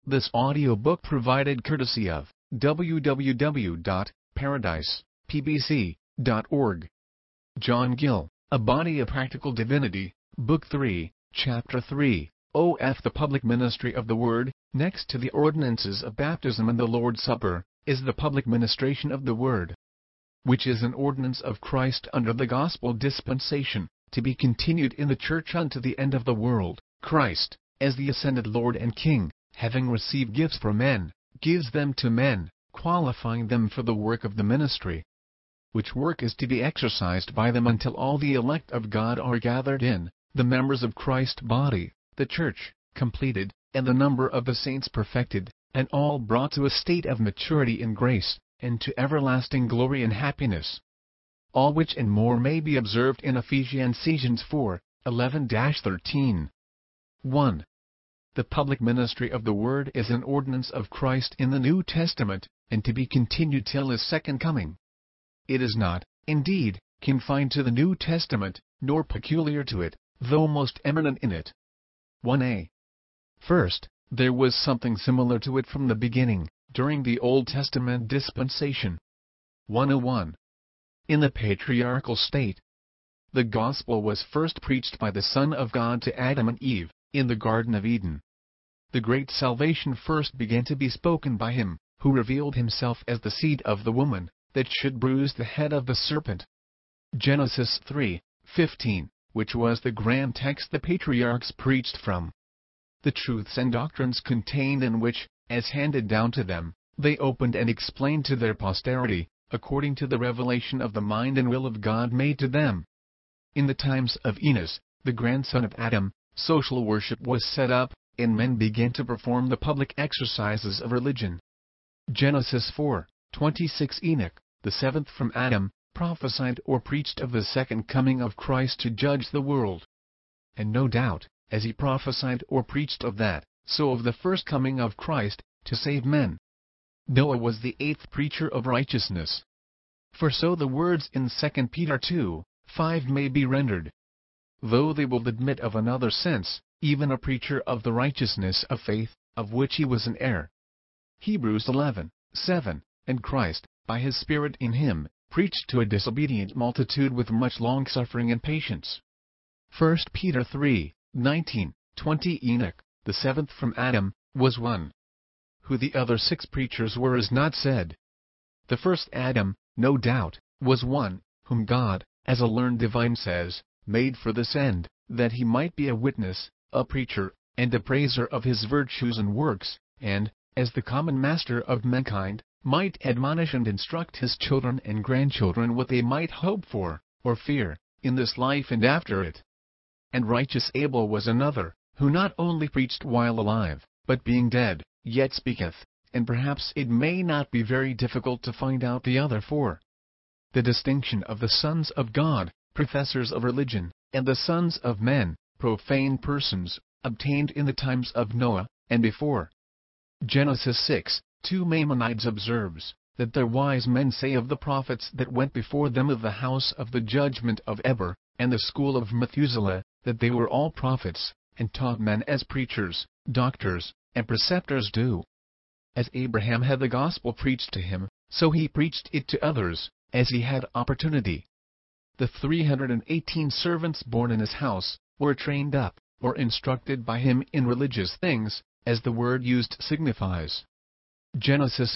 This audiobook provided courtesy of www.paradisepbc.org. John Gill, A Body of Practical Divinity, Book 3, Chapter 3, OF the Public Ministry of the Word. Next to the ordinances of baptism and the Lord's Supper, is the public ministration of the Word, which is an ordinance of Christ under the gospel dispensation, to be continued in the Church unto the end of the world. Christ, as the ascended Lord and King, having received gifts from men, gives them to men, qualifying them for the work of the ministry, which work is to be exercised by them until all the elect of God are gathered in, the members of Christ's body, the Church, completed, and the number of the saints perfected, and all brought to a state of maturity in grace, and to everlasting glory and happiness. All which and more may be observed in Ephesians 4:11-13. 1. The public ministry of the Word is an ordinance of Christ in the New Testament, and to be continued till His second coming. It is not, indeed, confined to the New Testament, nor peculiar to it, though most eminent in it. 1a. First, there was something similar to it from the beginning, during the Old Testament dispensation. 101. In the patriarchal state, the gospel was first preached by the Son of God to Adam and Eve, in the Garden of Eden. The great salvation first began to be spoken by Him, who revealed Himself as the seed of the woman, that should bruise the head of the serpent. Genesis 3:15, which was the grand text the patriarchs preached from. The truths and doctrines contained in which, as handed down to them, they opened and explained to their posterity, according to the revelation of the mind and will of God made to them. In the times of Enos, the grandson of Adam, social worship was set up, and men began to perform the public exercises of religion. Genesis 4:26. Enoch, the seventh from Adam, prophesied or preached of the second coming of Christ to judge the world. And no doubt, as he prophesied or preached of that, so of the first coming of Christ, to save men. Noah was the eighth preacher of righteousness. For so the words in 2 Peter 2:5 may be rendered, though they will admit of another sense, even a preacher of the righteousness of faith, of which he was an heir. Hebrews 11:7, and Christ, by His Spirit in Him, preached to a disobedient multitude with much longsuffering and patience. 1 Peter 3:19-20. Enoch, the seventh from Adam, was one. Who the other 6 preachers were is not said. The first Adam, no doubt, was one, whom God, as a learned divine says, made for this end, that he might be a witness, a preacher, and a praiser of His virtues and works, and, as the common master of mankind, might admonish and instruct his children and grandchildren what they might hope for, or fear, in this life and after it. And righteous Abel was another, who not only preached while alive, but being dead, yet speaketh, and perhaps it may not be very difficult to find out the other 4. The distinction of the sons of God, professors of religion, and the sons of men, profane persons, obtained in the times of Noah, and before. Genesis 6:2. Maimonides observes, that their wise men say of the prophets that went before them of the house of the judgment of Eber, and the school of Methuselah, that they were all prophets, and taught men as preachers, doctors, and preceptors do. As Abraham had the gospel preached to him, so he preached it to others, as he had opportunity. The 318 servants born in his house, were trained up, or instructed by him in religious things, as the word used signifies. Genesis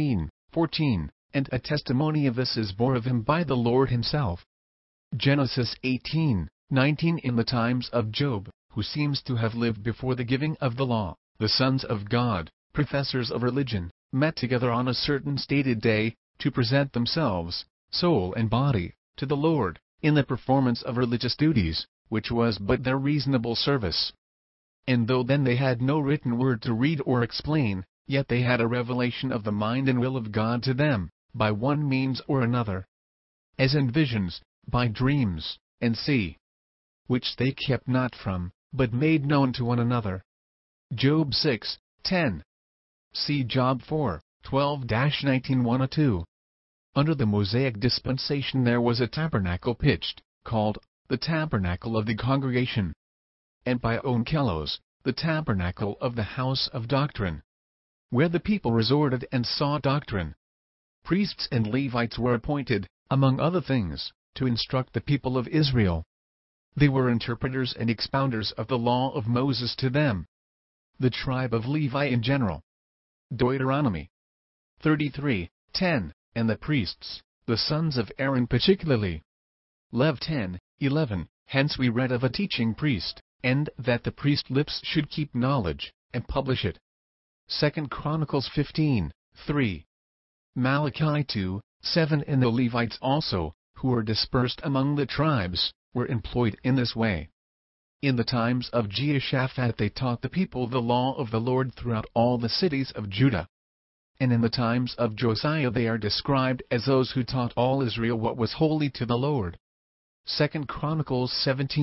14:14, and a testimony of this is bore of him by the Lord Himself. Genesis 18:19. In the times of Job, who seems to have lived before the giving of the law, the sons of God, professors of religion, met together on a certain stated day, to present themselves, soul and body, to the Lord, in the performance of religious duties, which was but their reasonable service. And though then they had no written word to read or explain, yet they had a revelation of the mind and will of God to them, by one means or another, as in visions, by dreams, and see, which they kept not from, but made known to one another. Job 6:10. See Job 4:12-19. 1-2. Under the Mosaic dispensation there was a tabernacle pitched, called the tabernacle of the congregation, and by Onkelos, the tabernacle of the house of doctrine. where the people resorted and sought doctrine. Priests and Levites were appointed, among other things, to instruct the people of Israel. They were interpreters and expounders of the law of Moses to them. The tribe of Levi in general. Deuteronomy 33:10, and the priests, the sons of Aaron particularly. Lev 10:11, hence we read of a teaching priest, and that the priest's lips should keep knowledge, and publish it. 2 Chronicles 15:3. Malachi 2:7, and the Levites also, who were dispersed among the tribes, were employed in this way. In the times of Jehoshaphat they taught the people the law of the Lord throughout all the cities of Judah. And in the times of Josiah they are described as those who taught all Israel what was holy to the Lord. 2 Chronicles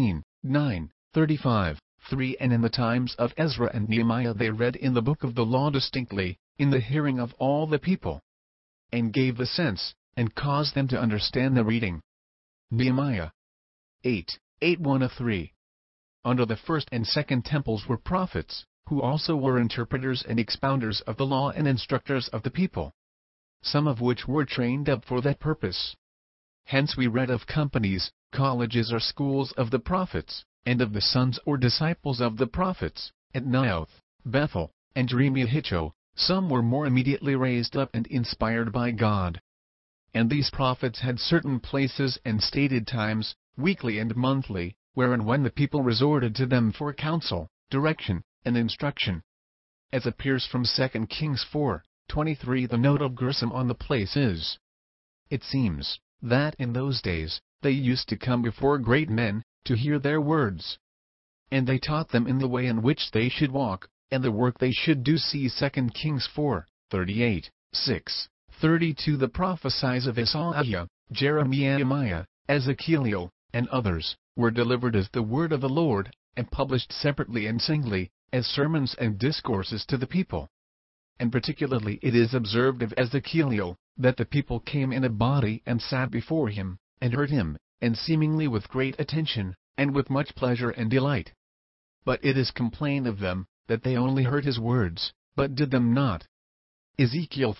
17:9-35:3. And in the times of Ezra and Nehemiah they read in the book of the law distinctly, in the hearing of all the people, and gave the sense, and caused them to understand the reading. Nehemiah 8:1-3. Under the first and second temples were prophets, who also were interpreters and expounders of the law and instructors of the people, some of which were trained up for that purpose. Hence we read of companies, colleges or schools of the prophets, and of the sons or disciples of the prophets, at Naioth, Bethel, and Jeremiah. Some were more immediately raised up and inspired by God. And these prophets had certain places and stated times, weekly and monthly, where and when the people resorted to them for counsel, direction, and instruction. As appears from 2 Kings 4:23, the note of Gershom on the place is: it seems that in those days they used to come before great men, to hear their words. And they taught them in the way in which they should walk, and the work they should do. See 2 Kings 4:38-6-32. The prophecies of Isaiah, Jeremiah, Ezekiel, and others, were delivered as the word of the Lord, and published separately and singly, as sermons and discourses to the people. And particularly it is observed of Ezekiel, that the people came in a body and sat before him, and heard him, and seemingly with great attention, and with much pleasure and delight. But it is complained of them, that they only heard his words, but did them not. Ezekiel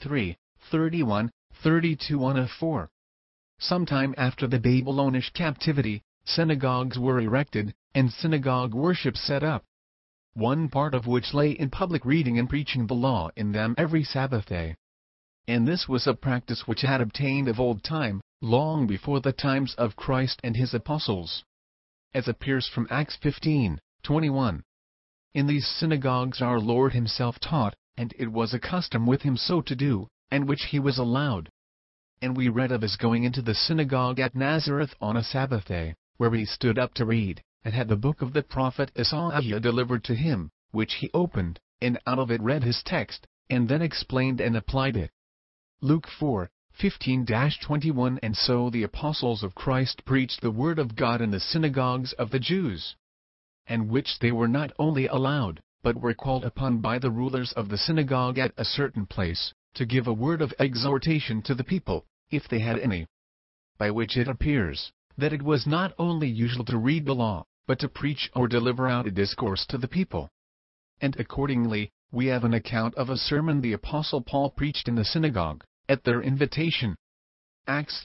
33:31-32-4. Sometime after the Babylonish captivity, synagogues were erected, and synagogue worship set up, one part of which lay in public reading and preaching the law in them every Sabbath day. And this was a practice which had obtained of old time, long before the times of Christ and his apostles. As appears from Acts 15:21. In these synagogues our Lord himself taught, and it was a custom with him so to do, and which he was allowed. And we read of his going into the synagogue at Nazareth on a Sabbath day, where he stood up to read, and had the book of the prophet Isaiah delivered to him, which he opened, and out of it read his text, and then explained and applied it. Luke 4:15-21. And so the apostles of Christ preached the word of God in the synagogues of the Jews, and which they were not only allowed, but were called upon by the rulers of the synagogue at a certain place, to give a word of exhortation to the people, if they had any. By which it appears, that it was not only usual to read the law, but to preach or deliver out a discourse to the people. And accordingly, we have an account of a sermon the Apostle Paul preached in the synagogue, at their invitation. Acts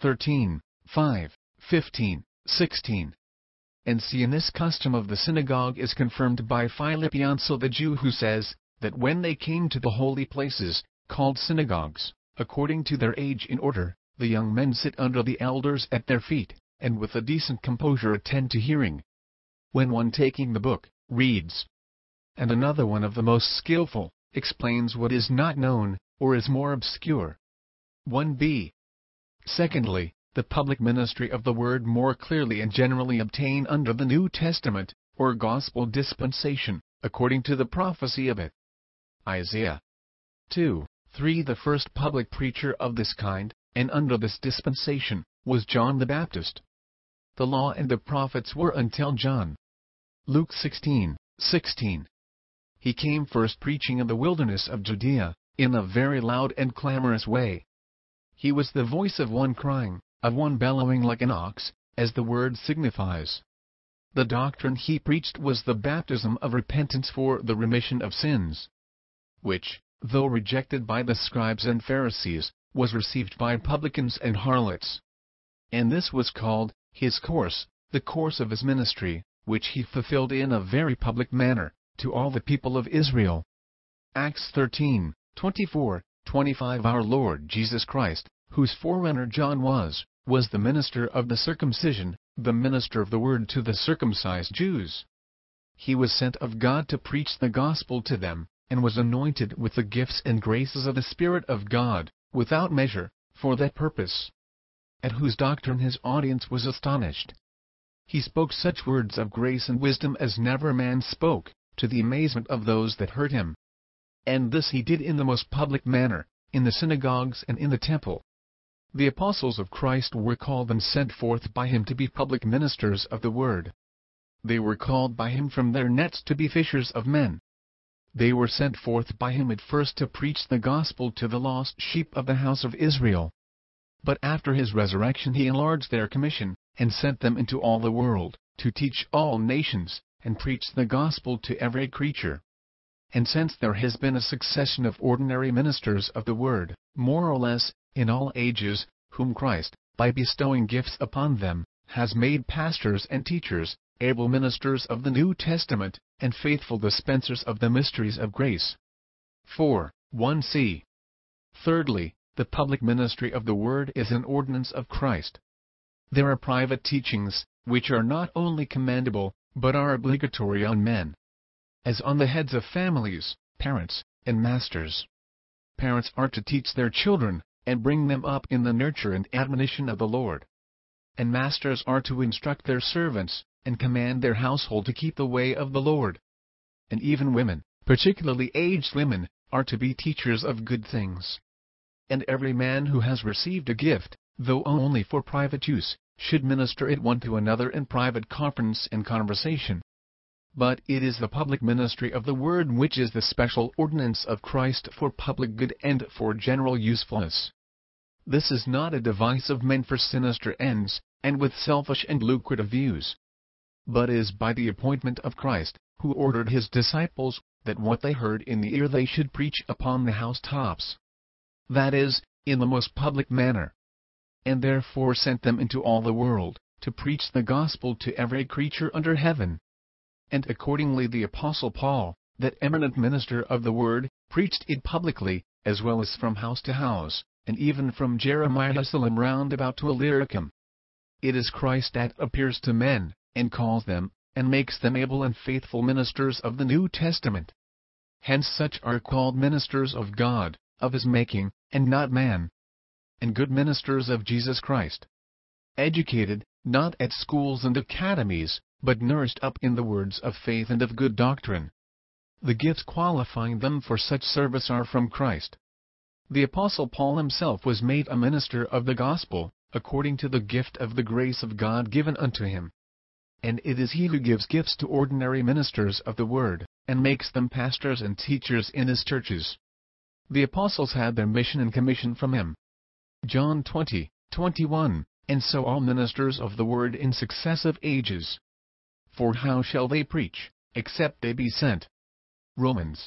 13:5-15-16. And see, in this custom of the synagogue is confirmed by Philip also the Jew, who says, that when they came to the holy places, called synagogues, according to their age in order, the young men sit under the elders at their feet, and with a decent composure attend to hearing. When one taking the book, reads, and another one of the most skillful, explains what is not known, or is more obscure. 1b. Secondly, the public ministry of the Word more clearly and generally obtained under the New Testament, or Gospel dispensation, according to the prophecy of it. Isaiah 2:3. The first public preacher of this kind, and under this dispensation, was John the Baptist. The law and the prophets were until John. Luke 16:16. He came first preaching in the wilderness of Judea, in a very loud and clamorous way. He was the voice of one crying, of one bellowing like an ox, as the word signifies. The doctrine he preached was the baptism of repentance for the remission of sins, which, though rejected by the scribes and Pharisees, was received by publicans and harlots. And this was called his course, the course of his ministry, which he fulfilled in a very public manner, to all the people of Israel. Acts 13:24-25. Our Lord Jesus Christ, whose forerunner John was the minister of the circumcision, the minister of the word to the circumcised Jews. He was sent of God to preach the gospel to them, and was anointed with the gifts and graces of the Spirit of God, without measure, for that purpose. At whose doctrine his audience was astonished. He spoke such words of grace and wisdom as never man spoke, to the amazement of those that heard him. And this he did in the most public manner, in the synagogues and in the temple. The apostles of Christ were called and sent forth by him to be public ministers of the word. They were called by him from their nets to be fishers of men. They were sent forth by him at first to preach the gospel to the lost sheep of the house of Israel. But after his resurrection he enlarged their commission, and sent them into all the world, to teach all nations, and preach the gospel to every creature. And since there has been a succession of ordinary ministers of the word, more or less, in all ages, whom Christ, by bestowing gifts upon them, has made pastors and teachers, able ministers of the New Testament, and faithful dispensers of the mysteries of grace. 4:1c. Thirdly, the public ministry of the word is an ordinance of Christ. There are private teachings, which are not only commendable, but are obligatory on men. As on the heads of families, parents, and masters. Parents are to teach their children, and bring them up in the nurture and admonition of the Lord. And masters are to instruct their servants, and command their household to keep the way of the Lord. And even women, particularly aged women, are to be teachers of good things. And every man who has received a gift, though only for private use, should minister it one to another in private conference and conversation. But it is the public ministry of the word which is the special ordinance of Christ for public good and for general usefulness. This is not a device of men for sinister ends, and with selfish and lucrative views, but is by the appointment of Christ, who ordered his disciples, that what they heard in the ear they should preach upon the housetops. That is, in the most public manner. And therefore sent them into all the world, to preach the gospel to every creature under heaven. And accordingly the Apostle Paul, that eminent minister of the word, preached it publicly, as well as from house to house, and even from Jerusalem round about to Illyricum. It is Christ that appears to men, and calls them, and makes them able and faithful ministers of the New Testament. Hence such are called ministers of God, of his making, and not man. And good ministers of Jesus Christ. Educated, not at schools and academies, but nourished up in the words of faith and of good doctrine. The gifts qualifying them for such service are from Christ. The Apostle Paul himself was made a minister of the gospel, according to the gift of the grace of God given unto him. And it is he who gives gifts to ordinary ministers of the word, and makes them pastors and teachers in his churches. The apostles had their mission and commission from him. John 20:21, and so all ministers of the word in successive ages. For how shall they preach, except they be sent? Romans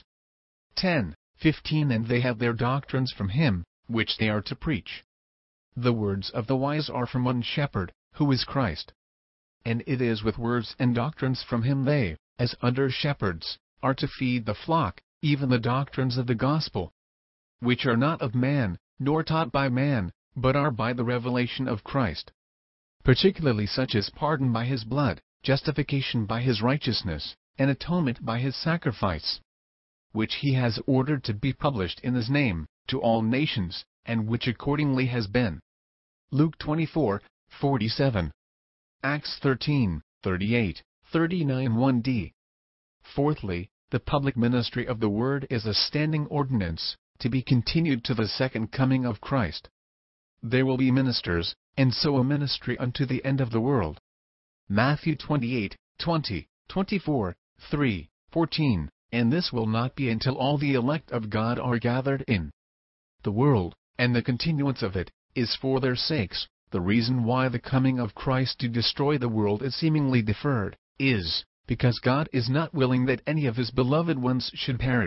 10:15. And they have their doctrines from him, which they are to preach. The words of the wise are from one shepherd, who is Christ. And it is with words and doctrines from him they, as under shepherds, are to feed the flock, even the doctrines of the gospel, which are not of man, nor taught by man, but are by the revelation of Christ. Particularly such as pardon by his blood, justification by his righteousness, and atonement by his sacrifice, which he has ordered to be published in his name, to all nations, and which accordingly has been. Luke 24:47. Acts 13:38, 39 1d. Fourthly, the public ministry of the word is a standing ordinance, to be continued to the second coming of Christ. There will be ministers, and so a ministry unto the end of the world. Matthew 28:20, 24, 3, 14, and this will not be until all the elect of God are gathered in. The world, and the continuance of it, is for their sakes. The reason why the coming of Christ to destroy the world is seemingly deferred, is, because God is not willing that any of his beloved ones should perish,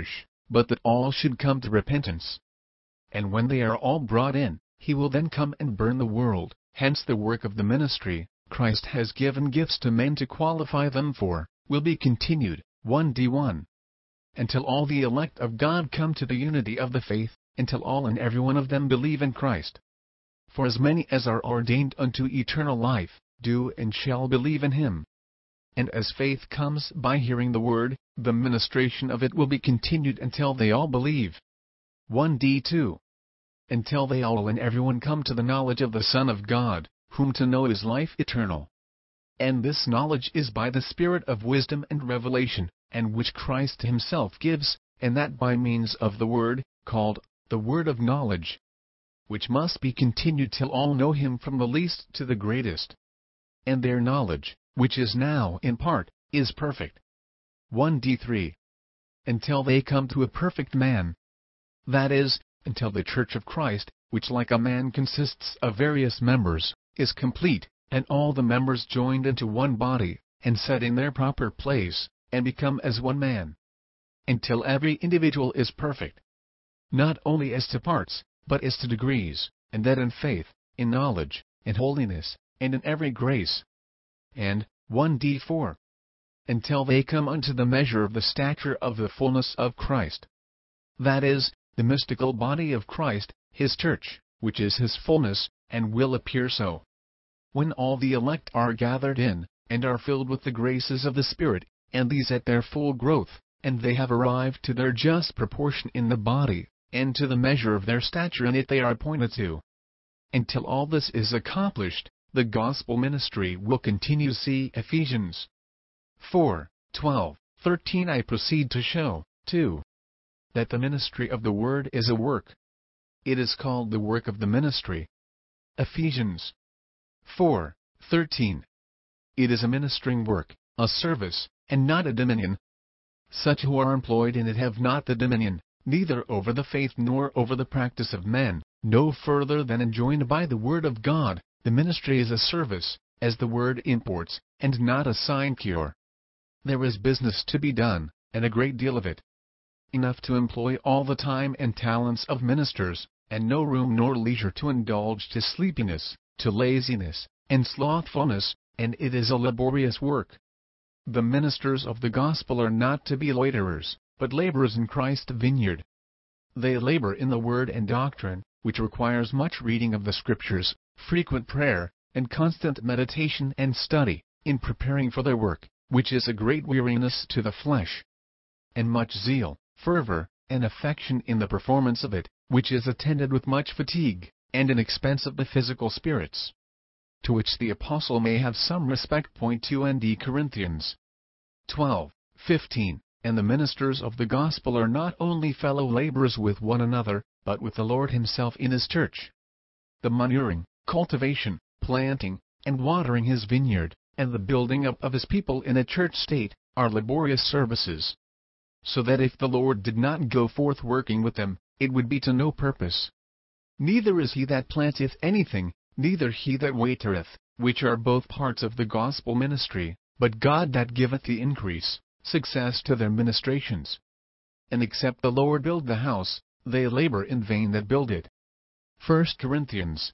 but that all should come to repentance. And when they are all brought in, he will then come and burn the world. Hence the work of the ministry Christ has given gifts to men to qualify them for, will be continued, 1d1. Until all the elect of God come to the unity of the faith, until all and every one of them believe in Christ. For as many as are ordained unto eternal life, do and shall believe in him. And as faith comes by hearing the word, the ministration of it will be continued until they all believe. 1d2. Until they all and everyone come to the knowledge of the Son of God, whom to know is life eternal. And this knowledge is by the Spirit of wisdom and revelation, and which Christ himself gives, and that by means of the word, called the word of knowledge, which must be continued till all know him from the least to the greatest. And their knowledge, which is now in part, is perfect. 1d3. Until they come to a perfect man. That is, until the Church of Christ, which like a man consists of various members, is complete, and all the members joined into one body, and set in their proper place, and become as one man. Until every individual is perfect, not only as to parts, but as to degrees, and that in faith, in knowledge, in holiness, and in every grace. And, 1d4. Until they come unto the measure of the stature of the fullness of Christ. That is, the mystical body of Christ, his church, which is his fullness, and will appear so. When all the elect are gathered in, and are filled with the graces of the Spirit, and these at their full growth, and they have arrived to their just proportion in the body, and to the measure of their stature in it they are appointed to. Until all this is accomplished, the gospel ministry will continue. See Ephesians 4:12-13. I proceed to show, too, that the ministry of the word is a work. It is called the work of the ministry. Ephesians 4:13. It is a ministering work, a service, and not a dominion. Such who are employed in it have not the dominion, neither over the faith nor over the practice of men, no further than enjoined by the word of God. The ministry is a service, as the word imports, and not a sinecure. There is business to be done, and a great deal of it. Enough to employ all the time and talents of ministers, and no room nor leisure to indulge to sleepiness, to laziness, and slothfulness, and it is a laborious work. The ministers of the gospel are not to be loiterers, but laborers in Christ's vineyard. They labor in the word and doctrine, which requires much reading of the Scriptures, frequent prayer, and constant meditation and study, in preparing for their work, which is a great weariness to the flesh, and much zeal, fervor, and affection in the performance of it, which is attended with much fatigue, and an expense of the physical spirits, to which the apostle may have some respect. 2 and Corinthians 12:15. And the ministers of the gospel are not only fellow laborers with one another, but with the Lord himself in his church. The manuring, cultivation, planting, and watering his vineyard, and the building up of his people in a church state, are laborious services. So that if the Lord did not go forth working with them, it would be to no purpose. Neither is he that planteth anything, neither he that waitereth, which are both parts of the gospel ministry, but God that giveth the increase, success to their ministrations. And except the Lord build the house, they labor in vain that build it. 1 Corinthians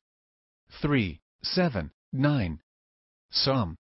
3:7-9. Psalm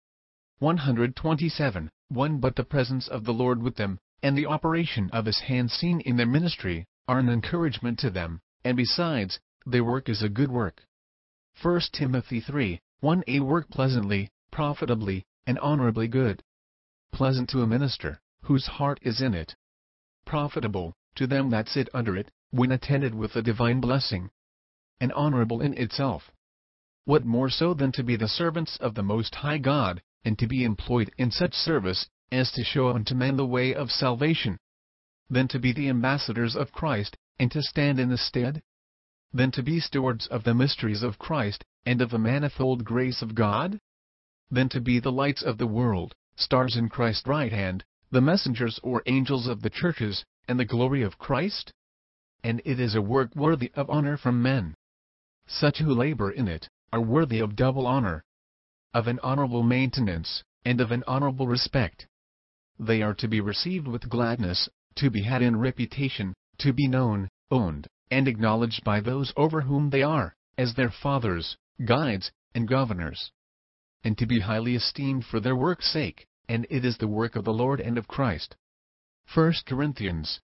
127:1. But the presence of the Lord with them, and the operation of his hand seen in their ministry, are an encouragement to them, and besides, their work is a good work. 1 Timothy 3:1. A work pleasantly, profitably, and honorably good. Pleasant to a minister, whose heart is in it. Profitable, to them that sit under it, when attended with a divine blessing. And honorable in itself. What more so than to be the servants of the Most High God, and to be employed in such service, as to show unto men the way of salvation? Than to be the ambassadors of Christ, and to stand in the stead? Than to be stewards of the mysteries of Christ, and of the manifold grace of God? Than to be the lights of the world, stars in Christ's right hand, the messengers or angels of the churches, and the glory of Christ? And it is a work worthy of honor from men. Such who labor in it, are worthy of double honor, of an honorable maintenance, and of an honorable respect. They are to be received with gladness, to be had in reputation, to be known, owned, and acknowledged by those over whom they are, as their fathers, guides, and governors, and to be highly esteemed for their work's sake, and it is the work of the Lord and of Christ. 1 Corinthians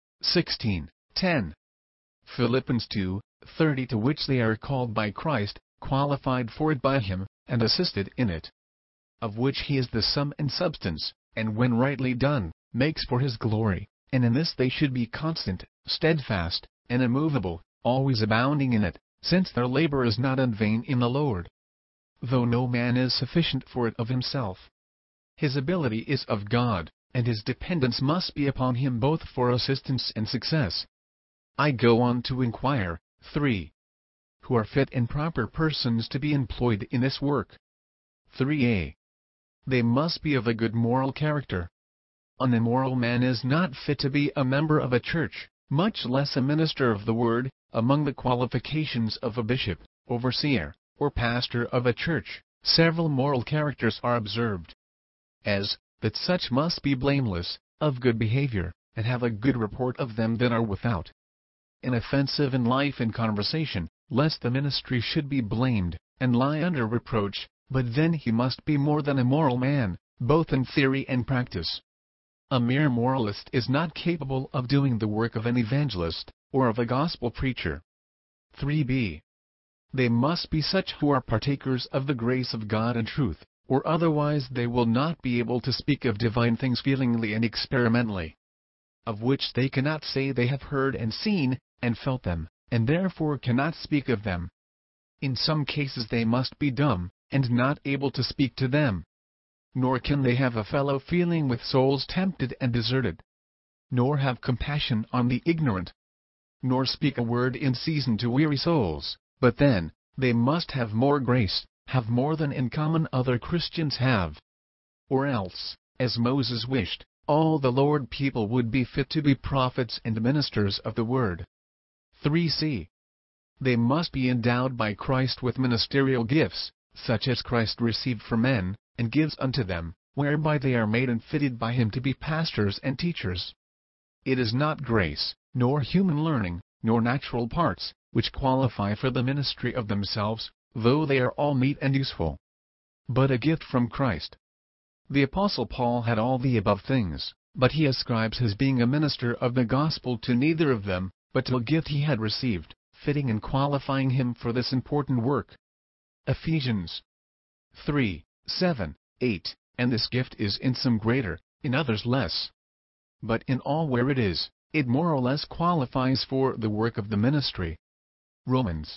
16:10. Philippians 2:30, to which they are called by Christ, qualified for it by Him, and assisted in it, of which He is the sum and substance, and when rightly done, makes for His glory, and in this they should be constant, steadfast, and immovable, always abounding in it, since their labor is not in vain in the Lord. Though no man is sufficient for it of himself, his ability is of God, and his dependence must be upon Him both for assistance and success. I go on to inquire, 3. Who are fit and proper persons to be employed in this work? 3a. They must be of a good moral character. An immoral man is not fit to be a member of a church, much less a minister of the word. Among the qualifications of a bishop, overseer, or pastor of a church, several moral characters are observed. As, that such must be blameless, of good behavior, and have a good report of them that are without. Inoffensive in life and conversation, lest the ministry should be blamed, and lie under reproach, but then he must be more than a moral man, both in theory and practice. A mere moralist is not capable of doing the work of an evangelist, or of a gospel preacher. 3b. They must be such who are partakers of the grace of God and truth, or otherwise they will not be able to speak of divine things feelingly and experimentally, of which they cannot say they have heard and seen, and felt them, and therefore cannot speak of them. In some cases they must be dumb, and not able to speak to them. Nor can they have a fellow feeling with souls tempted and deserted, nor have compassion on the ignorant, nor speak a word in season to weary souls, but then, they must have more grace, have more than in common other Christians have. Or else, as Moses wished, all the Lord people would be fit to be prophets and ministers of the word. 3c. They must be endowed by Christ with ministerial gifts, such as Christ received from men, and gives unto them, whereby they are made and fitted by Him to be pastors and teachers. It is not grace, nor human learning, nor natural parts, which qualify for the ministry of themselves, though they are all meet and useful, but a gift from Christ. The Apostle Paul had all the above things, but he ascribes his being a minister of the gospel to neither of them, but to a gift he had received, fitting and qualifying him for this important work. Ephesians 3:7, 8, and this gift is in some greater, in others less. But in all where it is, it more or less qualifies for the work of the ministry. Romans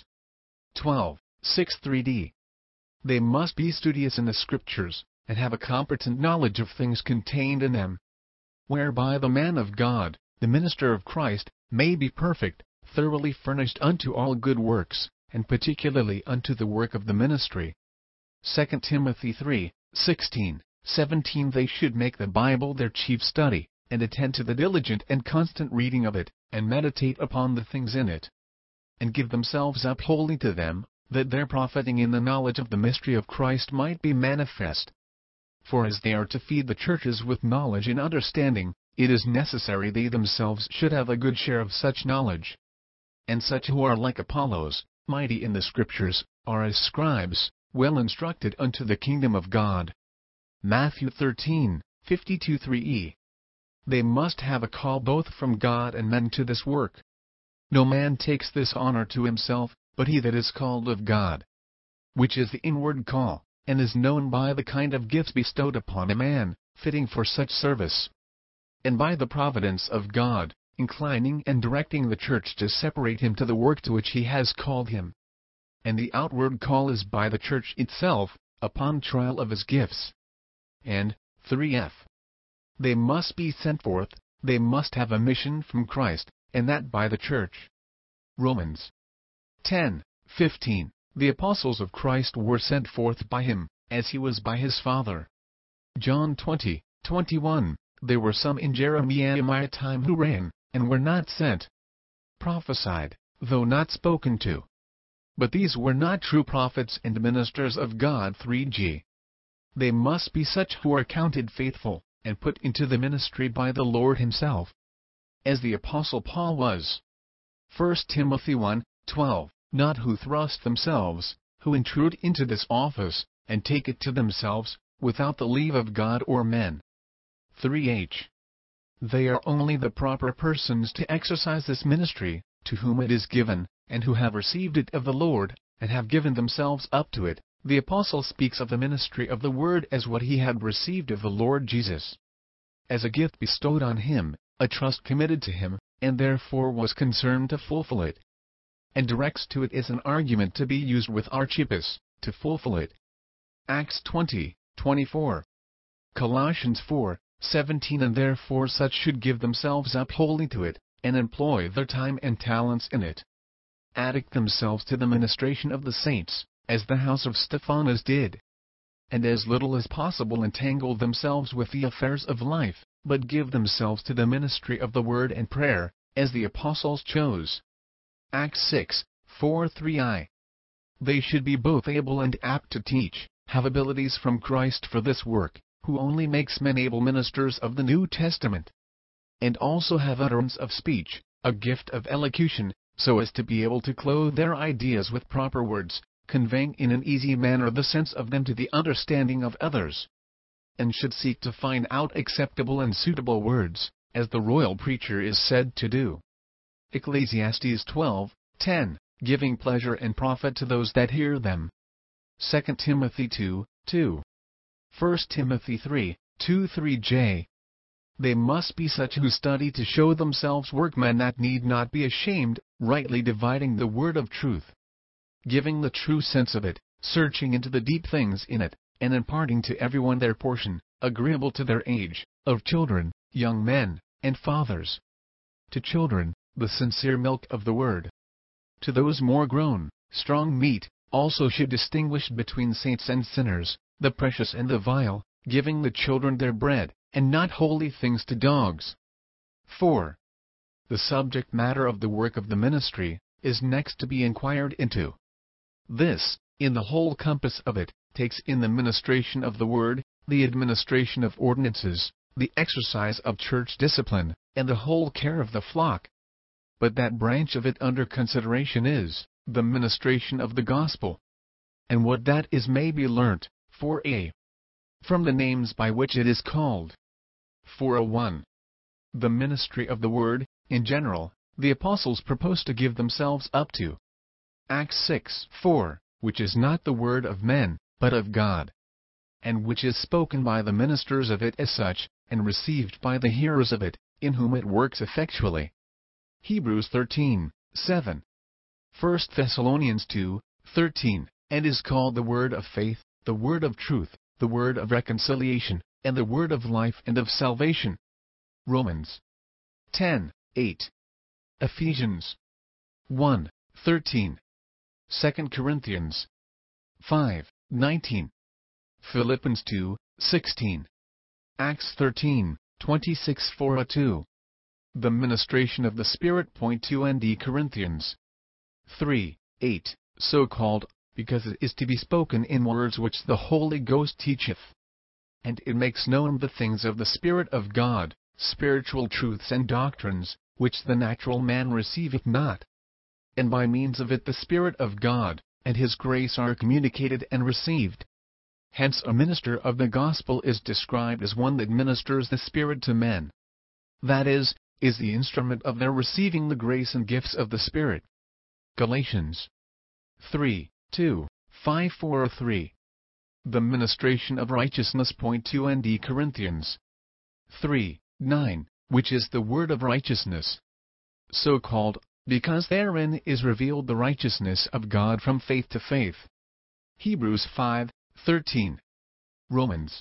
12:6-3d. They must be studious in the Scriptures, and have a competent knowledge of things contained in them, whereby the man of God, the minister of Christ, may be perfect, thoroughly furnished unto all good works, and particularly unto the work of the ministry. 2 Timothy 3:16, 17. They should make the Bible their chief study, and attend to the diligent and constant reading of it, and meditate upon the things in it, and give themselves up wholly to them, that their profiting in the knowledge of the mystery of Christ might be manifest. For as they are to feed the churches with knowledge and understanding, it is necessary they themselves should have a good share of such knowledge. And such who are like Apollos, mighty in the Scriptures, are as scribes, well instructed unto the kingdom of God. Matthew 13:52-3e. They must have a call both from God and men to this work. No man takes this honor to himself, but he that is called of God, which is the inward call, and is known by the kind of gifts bestowed upon a man, fitting for such service, and by the providence of God, inclining and directing the church to separate him to the work to which He has called him. And the outward call is by the church itself, upon trial of His gifts. And 3f. They must be sent forth, they must have a mission from Christ, and that by the church. Romans 10:15. The apostles of Christ were sent forth by Him, as He was by His Father. John 20:21. There were some in Jeremiah's time who ran, and were not sent. Prophesied, though not spoken to. But these were not true prophets and ministers of God. 3g. They must be such who are counted faithful, and put into the ministry by the Lord Himself. as the Apostle Paul was. 1 Timothy 1:12, not who thrust themselves, who intrude into this office, and take it to themselves, without the leave of God or men. 3h. They are only the proper persons to exercise this ministry, to whom it is given, and who have received it of the Lord, and have given themselves up to it. The Apostle speaks of the ministry of the Word as what he had received of the Lord Jesus, as a gift bestowed on him, a trust committed to him, and therefore was concerned to fulfill it, and directs to it as an argument to be used with Archippus, to fulfill it. Acts 20:24. Colossians 4:17. And therefore such should give themselves up wholly to it, and employ their time and talents in it. Addict themselves to the ministration of the saints, as the house of Stephanas did. And as little as possible entangle themselves with the affairs of life, but give themselves to the ministry of the word and prayer, as the apostles chose. Acts 6:4-3. They should be both able and apt to teach, have abilities from Christ for this work, who only makes men able ministers of the New Testament, and also have utterance of speech, a gift of elocution, so as to be able to clothe their ideas with proper words, conveying in an easy manner the sense of them to the understanding of others, and should seek to find out acceptable and suitable words, as the royal preacher is said to do. Ecclesiastes 12:10, giving pleasure and profit to those that hear them. 2 Timothy 2:2. 1 Timothy 3:2-3j. They must be such who study to show themselves workmen that need not be ashamed, rightly dividing the word of truth, giving the true sense of it, searching into the deep things in it, and imparting to everyone their portion, agreeable to their age, of children, young men, and fathers. To children, the sincere milk of the word. To those more grown, strong meat, also should distinguish between saints and sinners, the precious and the vile, giving the children their bread, and not holy things to dogs. 4. The subject matter of the work of the ministry is next to be inquired into. This, in the whole compass of it, takes in the ministration of the word, the administration of ordinances, the exercise of church discipline, and the whole care of the flock. But that branch of it under consideration is the ministration of the gospel. And what that is may be learnt, 4a, from the names by which it is called. 401. The ministry of the word, in general, the apostles propose to give themselves up to. Acts 6:4, which is not the word of men, but of God, and which is spoken by the ministers of it as such, and received by the hearers of it, in whom it works effectually. Hebrews 13:7. 1 Thessalonians 2:13, and is called the word of faith, the word of truth, the word of reconciliation, and the word of life and of salvation. Romans 10:8. Ephesians 1:13. 2 Corinthians 5:19. Philippians 2:16. Acts 13:26-42. The ministration of the Spirit. 2 and Corinthians 3:8, so called, because it is to be spoken in words which the Holy Ghost teacheth. And it makes known the things of the Spirit of God, spiritual truths and doctrines, which the natural man receiveth not. And by means of it the Spirit of God, and His grace are communicated and received. Hence a minister of the gospel is described as one that ministers the Spirit to men. That is the instrument of their receiving the grace and gifts of the Spirit. Galatians 3:2, 5-4-3. The ministration of righteousness. 2 and Corinthians 3:9, which is the word of righteousness. So called, because therein is revealed the righteousness of God from faith to faith. Hebrews 5:13. Romans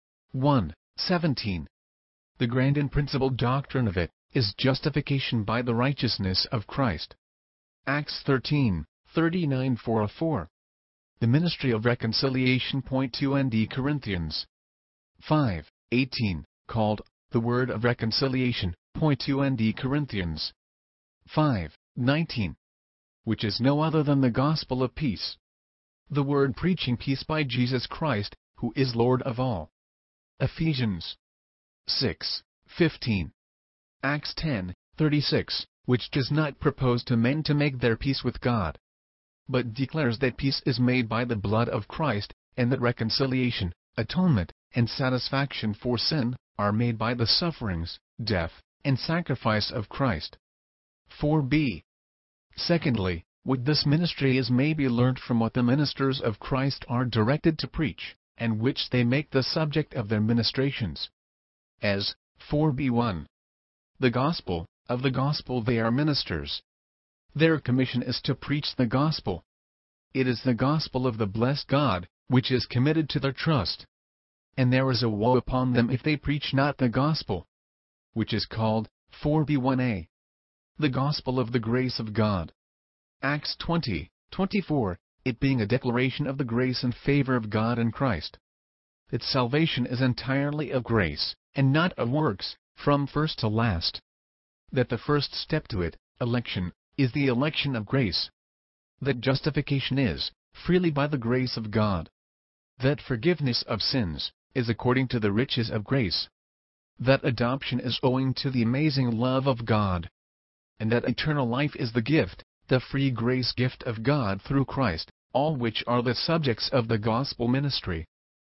1:17. The grand and principal doctrine of it is justification by the righteousness of Christ. Acts 13:39-44. The ministry of reconciliation. 2 and Corinthians 5:18, called the word of reconciliation. 2 and Corinthians 5:19, which is no other than the gospel of peace. The word preaching peace by Jesus Christ, who is Lord of all. Ephesians 6:15. Acts 36, which does not propose to men to make their peace with God, but declares that peace is made by the blood of Christ, and that reconciliation, atonement, and satisfaction for sin are made by the sufferings, death, and sacrifice of Christ. 4b. Secondly, what this ministry is may be learnt from what the ministers of Christ are directed to preach, and which they make the subject of their ministrations. As 4b1. The gospel, of the gospel they are ministers. Their commission is to preach the gospel. It is the gospel of the blessed God, which is committed to their trust. And there is a woe upon them if they preach not the gospel, which is called 4b1a. The gospel of the grace of God. Acts 20:24, it being a declaration of the grace and favor of God in Christ. That salvation is entirely of grace, and not of works, from first to last. That the first step to it, election, is the election of grace. That justification is, freely by the grace of God. That forgiveness of sins, is according to the riches of grace. That adoption is owing to the amazing love of God. And that eternal life is the gift, the free grace gift of God through Christ, all which are the subjects of the gospel ministry.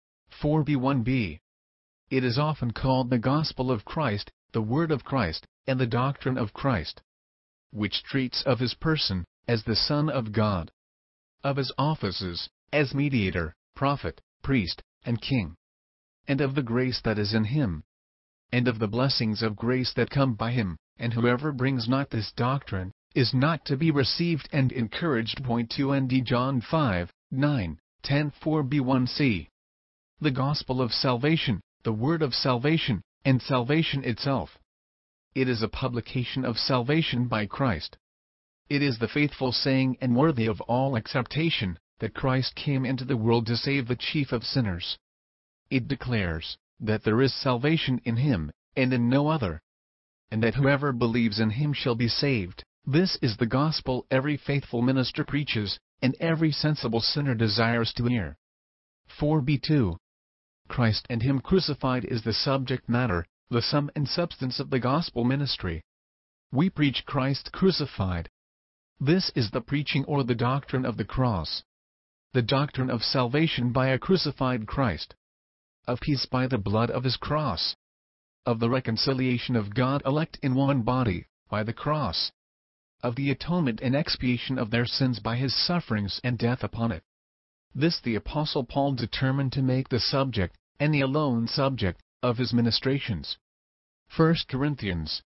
4b1b. It is often called the gospel of Christ, the word of Christ, and the doctrine of Christ, which treats of his person, as the Son of God, of his offices, as mediator, prophet, priest, and king, and of the grace that is in him, and of the blessings of grace that come by him, and whoever brings not this doctrine, is not to be received and encouraged. 2 John 5:9, 10 4b1c. The gospel of salvation, the word of salvation, and salvation itself. It is a publication of salvation by Christ. It is the faithful saying and worthy of all acceptation, that Christ came into the world to save the chief of sinners. It declares that there is salvation in him, and in no other, and that whoever believes in him shall be saved. This is the gospel every faithful minister preaches, and every sensible sinner desires to hear. 4b2. Christ and him crucified is the subject matter, the sum and substance of the gospel ministry. We preach Christ crucified. This is the preaching or the doctrine of the cross. The doctrine of salvation by a crucified Christ. Of peace by the blood of his cross. Of the reconciliation of God elect in one body, by the cross. Of the atonement and expiation of their sins by his sufferings and death upon it. This the Apostle Paul determined to make the subject, and the alone subject, of his ministrations. 1 Corinthians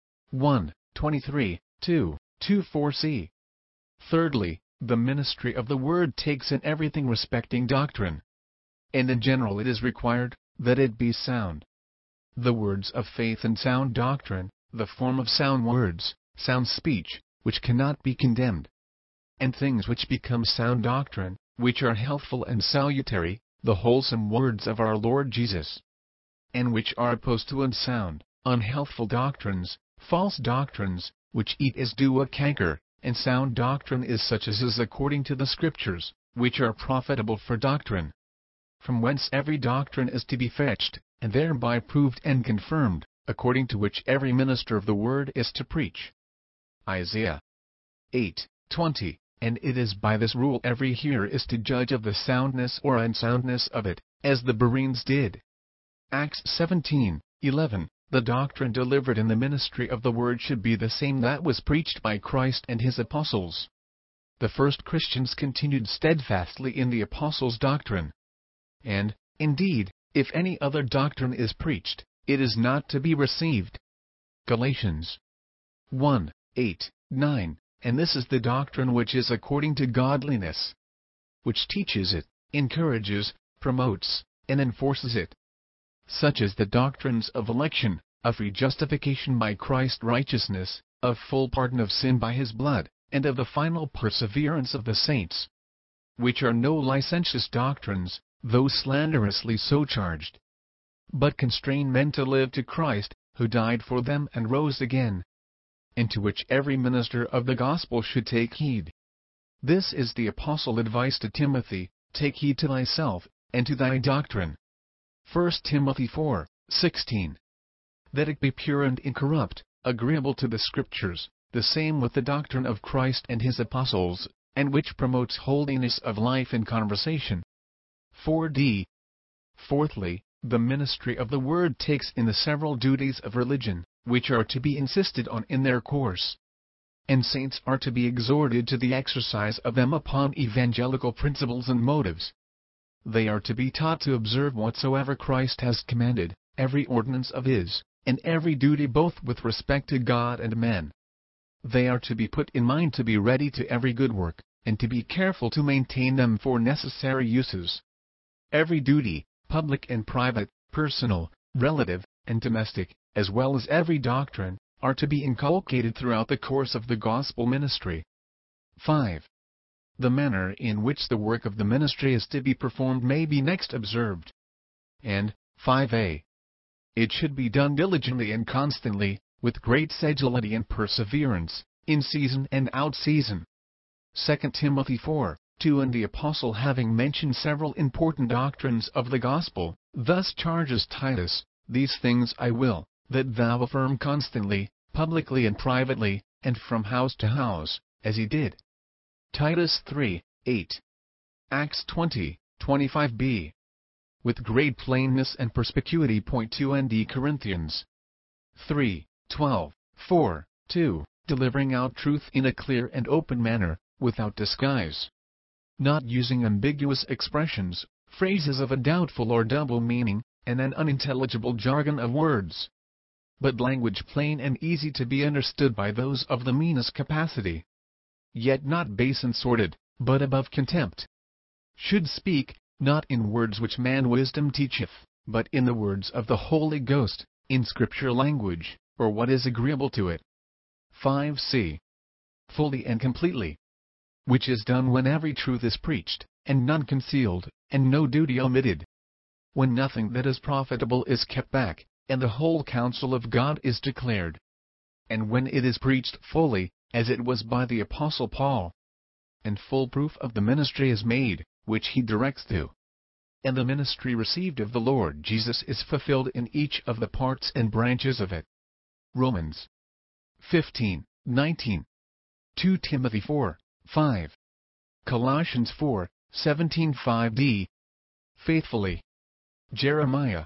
1:23, 2:4c. Thirdly, the ministry of the word takes in everything respecting doctrine. And in general it is required, that it be sound. The words of faith and sound doctrine, the form of sound words, sound speech, which cannot be condemned. And things which become sound doctrine, which are healthful and salutary, the wholesome words of our Lord Jesus. And which are opposed to unsound, unhealthful doctrines, false doctrines, which eat as do a canker, and sound doctrine is such as is according to the Scriptures, which are profitable for doctrine. From whence every doctrine is to be fetched, and thereby proved and confirmed, according to which every minister of the word is to preach. Isaiah 8:20. And it is by this rule every hearer is to judge of the soundness or unsoundness of it, as the Bereans did. Acts 17:11. The doctrine delivered in the ministry of the word should be the same that was preached by Christ and his apostles. The first Christians continued steadfastly in the apostles' doctrine. And, indeed, if any other doctrine is preached, it is not to be received. Galatians 1:8-9. And this is the doctrine which is according to godliness, which teaches it, encourages, promotes, and enforces it. Such as the doctrines of election, of free justification by Christ's righteousness, of full pardon of sin by his blood, and of the final perseverance of the saints. Which are no licentious doctrines, though slanderously so charged, but constrain men to live to Christ, who died for them and rose again, and to which every minister of the gospel should take heed. This is the apostle advice to Timothy, take heed to thyself, and to thy doctrine. 1 Timothy 4:16. That it be pure and incorrupt, agreeable to the Scriptures, the same with the doctrine of Christ and His apostles, and which promotes holiness of life and conversation. 4d. Fourthly, the ministry of the Word takes in the several duties of religion, which are to be insisted on in their course. And saints are to be exhorted to the exercise of them upon evangelical principles and motives. They are to be taught to observe whatsoever Christ has commanded, every ordinance of His, and every duty both with respect to God and men. They are to be put in mind to be ready to every good work, and to be careful to maintain them for necessary uses. Every duty, public and private, personal, relative, and domestic, as well as every doctrine, are to be inculcated throughout the course of the gospel ministry. 5. The manner in which the work of the ministry is to be performed may be next observed. And, 5a. It should be done diligently and constantly, with great sedulity and perseverance, in season and out season. 2 Timothy 4:2. And the Apostle, having mentioned several important doctrines of the gospel, thus charges Titus, "These things I will, that thou affirm constantly, publicly and privately, and from house to house, as he did." Titus 3:8. Acts 20:25b. With great plainness and perspicuity. 2 and Corinthians 3:12, 4:2. Delivering out truth in a clear and open manner, without disguise. Not using ambiguous expressions, phrases of a doubtful or double meaning, and an unintelligible jargon of words. But language plain and easy to be understood by those of the meanest capacity. Yet not base and sordid, but above contempt. Should speak, not in words which man wisdom teacheth, but in the words of the Holy Ghost, in Scripture language, or what is agreeable to it. 5c. Fully and completely. Which is done when every truth is preached, and none concealed, and no duty omitted. When nothing that is profitable is kept back, and the whole counsel of God is declared. And when it is preached fully, as it was by the Apostle Paul. And full proof of the ministry is made, which he directs to. And the ministry received of the Lord Jesus is fulfilled in each of the parts and branches of it. Romans 15:19. 2 Timothy 4:5. Colossians 4:17-5d. Faithfully. Jeremiah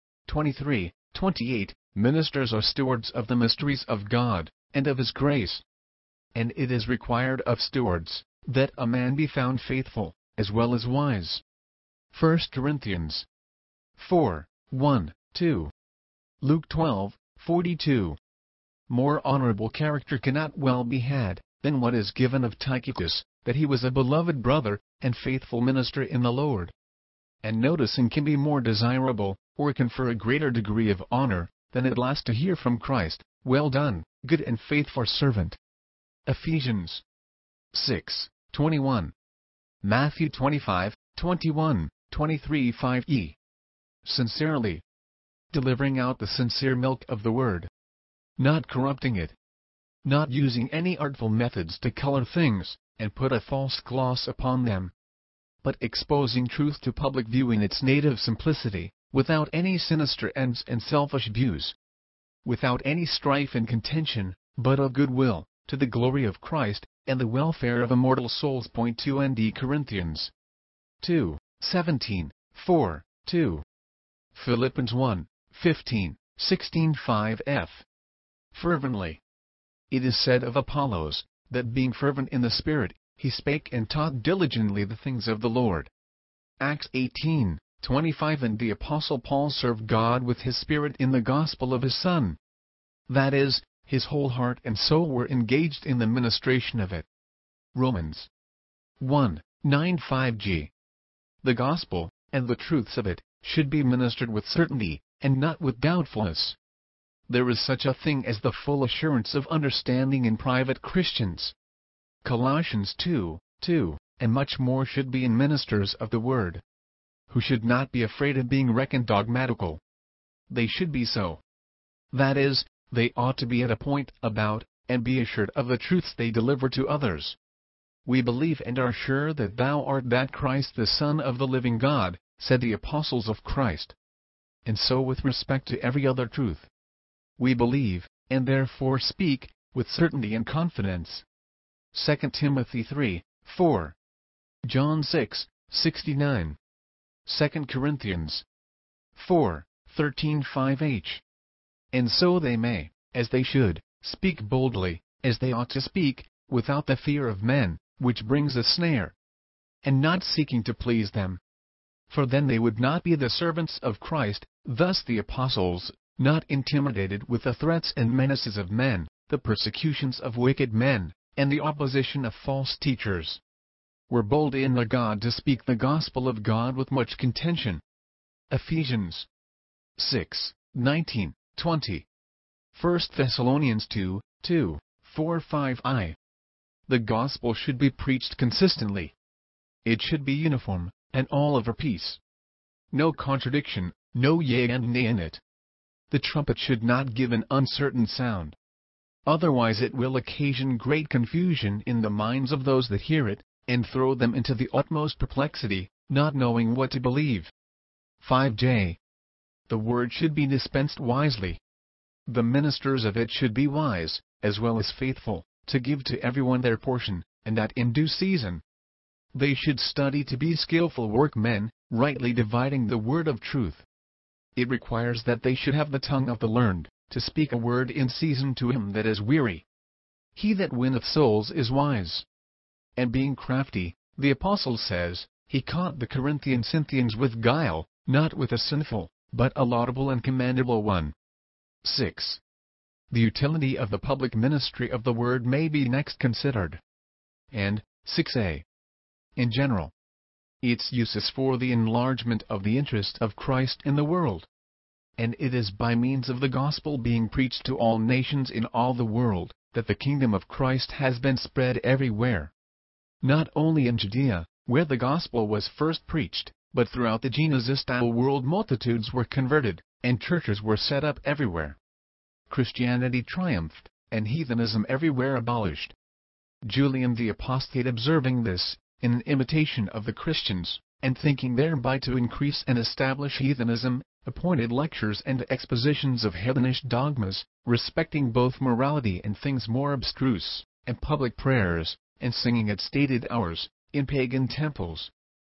23:28. Ministers are stewards of the mysteries of God, and of His grace. And it is required of stewards, that a man be found faithful, as well as wise. 1 Corinthians 4:1-2. Luke 12:42. More honorable character cannot well be had, than what is given of Tychicus, that he was a beloved brother, and faithful minister in the Lord. And noticing can be more desirable, or confer a greater degree of honor, than at last to hear from Christ, "Well done, good and faithful servant." Ephesians 6:21. Matthew 25:21-23-5e. Sincerely. Delivering out the sincere milk of the word. Not corrupting it. Not using any artful methods to color things, and put a false gloss upon them. But exposing truth to public view in its native simplicity, without any sinister ends and selfish views. Without any strife and contention, but of good will, to the glory of Christ, and the welfare of immortal souls. 2 and Corinthians 2:17-4:2. Philippians 1:15-16-5f. Fervently. It is said of Apollos, that being fervent in the Spirit, he spake and taught diligently the things of the Lord. Acts 18:25. And the Apostle Paul served God with his spirit in the gospel of his Son. That is, his whole heart and soul were engaged in the ministration of it. Romans 1:9-5g. The gospel, and the truths of it, should be ministered with certainty, and not with doubtfulness. There is such a thing as the full assurance of understanding in private Christians. Colossians 2:2. And much more should be in ministers of the word, who should not be afraid of being reckoned dogmatical. They should be so. That is, they ought to be at a point about, and be assured of the truths they deliver to others. "We believe and are sure that thou art that Christ the Son of the living God," said the apostles of Christ. And so with respect to every other truth. We believe, and therefore speak with certainty and confidence. 2 Timothy 3, 4. John 6, 69. 2 Corinthians 4, 13, 5h. And so they may, as they should, speak boldly, as they ought to speak, without the fear of men, which brings a snare, and not seeking to please them. For then they would not be the servants of Christ. Thus the apostles, not intimidated with the threats and menaces of men, the persecutions of wicked men, and the opposition of false teachers, were bold in the God to speak the gospel of God with much contention. Ephesians 6, 19, 20. 1 Thessalonians 2, 2, 4, 5i. The gospel should be preached consistently. It should be uniform, and all of a piece. No contradiction, no yea and nay in it. The trumpet should not give an uncertain sound. Otherwise it will occasion great confusion in the minds of those that hear it, and throw them into the utmost perplexity, not knowing what to believe. 5j. The word should be dispensed wisely. The ministers of it should be wise, as well as faithful, to give to everyone their portion, and that in due season. They should study to be skillful workmen, rightly dividing the word of truth. It requires that they should have the tongue of the learned, to speak a word in season to him that is weary. He that winneth souls is wise. And being crafty, the apostle says, he caught the Corinthians with guile, not with a sinful, but a laudable and commendable one. 6. The utility of the public ministry of the word may be next considered. And 6a. In general, its use is for the enlargement of the interest of Christ in the world. And it is by means of the gospel being preached to all nations in all the world, that the kingdom of Christ has been spread everywhere. Not only in Judea, where the gospel was first preached, but throughout the Gnostic world multitudes were converted, and churches were set up everywhere. Christianity triumphed, and heathenism everywhere abolished. Julian the Apostate, observing this, in an imitation of the Christians, and thinking thereby to increase and establish heathenism, appointed lectures and expositions of heathenish dogmas, respecting both morality and things more abstruse, and public prayers, and singing at stated hours, in pagan temples.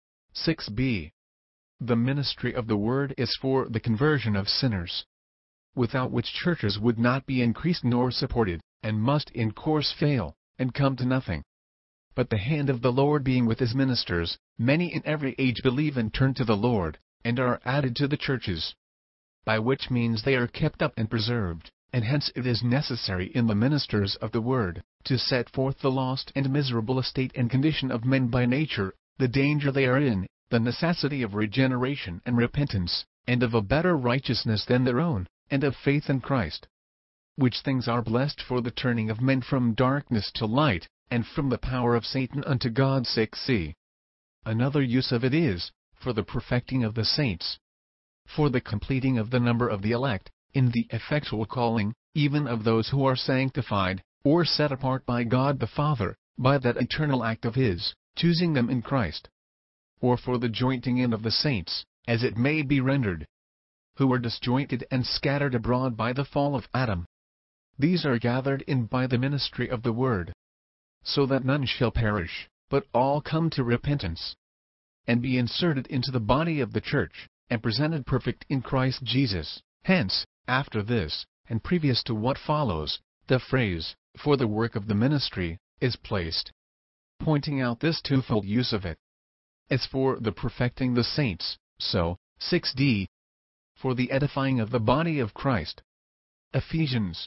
6b. The ministry of the word is for the conversion of sinners, without which churches would not be increased nor supported, and must in course fail, and come to nothing. But the hand of the Lord being with his ministers, many in every age believe and turn to the Lord, and are added to the churches, by which means they are kept up and preserved, and hence it is necessary in the ministers of the word, to set forth the lost and miserable estate and condition of men by nature, the danger they are in, the necessity of regeneration and repentance, and of a better righteousness than their own, and of faith in Christ. Which things are blessed for the turning of men from darkness to light, and from the power of Satan unto God. 6c. Another use of it is, for the perfecting of the saints, for the completing of the number of the elect, in the effectual calling, even of those who are sanctified, or set apart by God the Father, by that eternal act of his, choosing them in Christ. Or for the jointing in of the saints, as it may be rendered, who were disjointed and scattered abroad by the fall of Adam. These are gathered in by the ministry of the word, so that none shall perish, but all come to repentance, and be inserted into the body of the church, and presented perfect in Christ Jesus. Hence, after this, and previous to what follows, the phrase, for the work of the ministry, is placed, pointing out this twofold use of it. As for the perfecting the saints, so, 6d, for the edifying of the body of Christ. Ephesians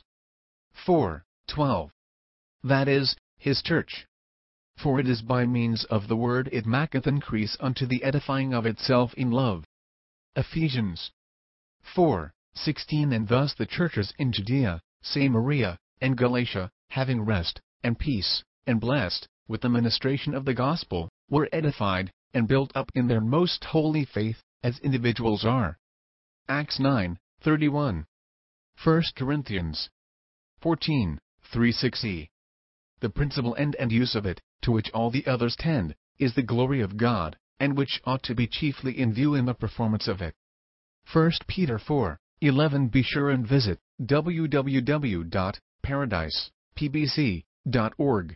4:12. That is, his church. For it is by means of the word it maketh increase unto the edifying of itself in love. Ephesians 4:16. And thus the churches in Judea, Samaria, and Galatia, having rest, and peace, and blessed, with the ministration of the gospel, were edified, and built up in their most holy faith, as individuals are. Acts 9:31. 1 Corinthians 14:3-6e. The principal end and use of it, to which all the others tend, is the glory of God, and which ought to be chiefly in view in the performance of it. 1 Peter 4:11. Be sure and visit, www.paradisepbc.org.